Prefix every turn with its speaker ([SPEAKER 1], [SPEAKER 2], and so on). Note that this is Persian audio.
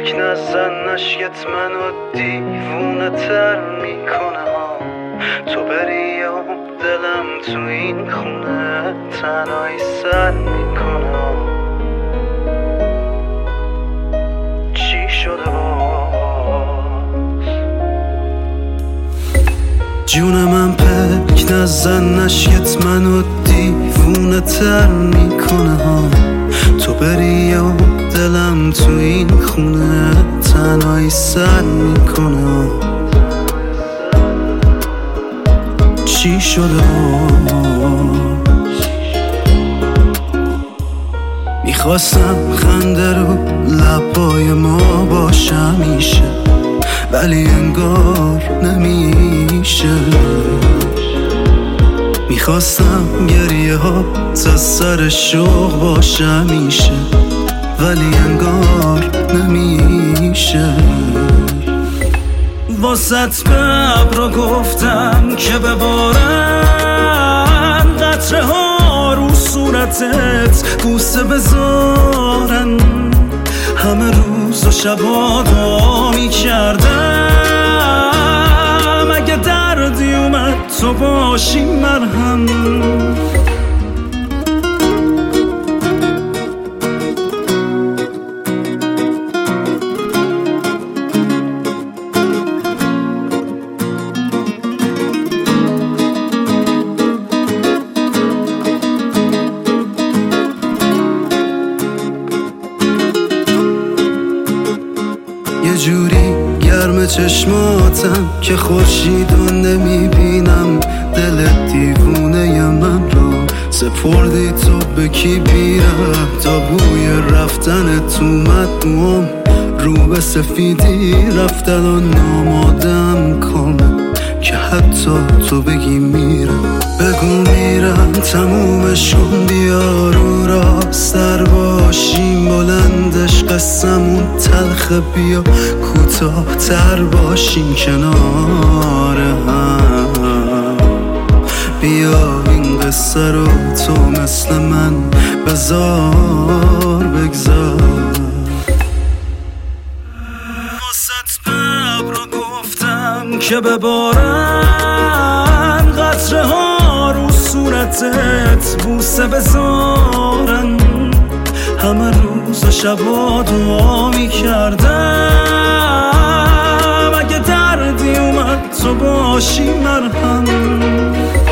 [SPEAKER 1] پک نزن عشقت منو دیوونه تر میکنه ها. تو بری و دلم تو این خونه تنهایی سر میکنه ها. چی شده باز جون من پک نزن عشقت منو دیوونه تر میکنه ها. تو بری و دلم تو این خونه تنهایی سر میکنه ها. چی شده میخواستم خنده رو لبای ما باشه همیشه، ولی انگار نمیشه. میخواستم گریه ها تا سر شوق باشه همیشه، ولی انگار نمیشه. واسط به ابرا گفتم که ببارن قطره ها رو صورتت بوسه بذارن. همه روز و شبا دعا میکردم اگه دردی اومد تو باشی مرهم. یه جوری گرم چشماتم که خورشیدو نمیبینم. دل دیوونه من رو سپردی تو به کی بیرم. تا بوی رفتنت اومد موام رو به سفیدی رفت. الان نامادم کنه که حتی تو بگی میرم. بگو میرم تمومشون بیا رو راستر باشیم. بلندش قسمون تلخه بیا کوتاه تر باشیم کنار هم. بیا این قصه رو تو مثل من بذار بگذار. واسط به ابرا گفتم که ببارن قطره ها رو صورتت بوسه بذارن. همه روز و شبا دعا میکردم اگه دردی اومد تو باشی مرهم.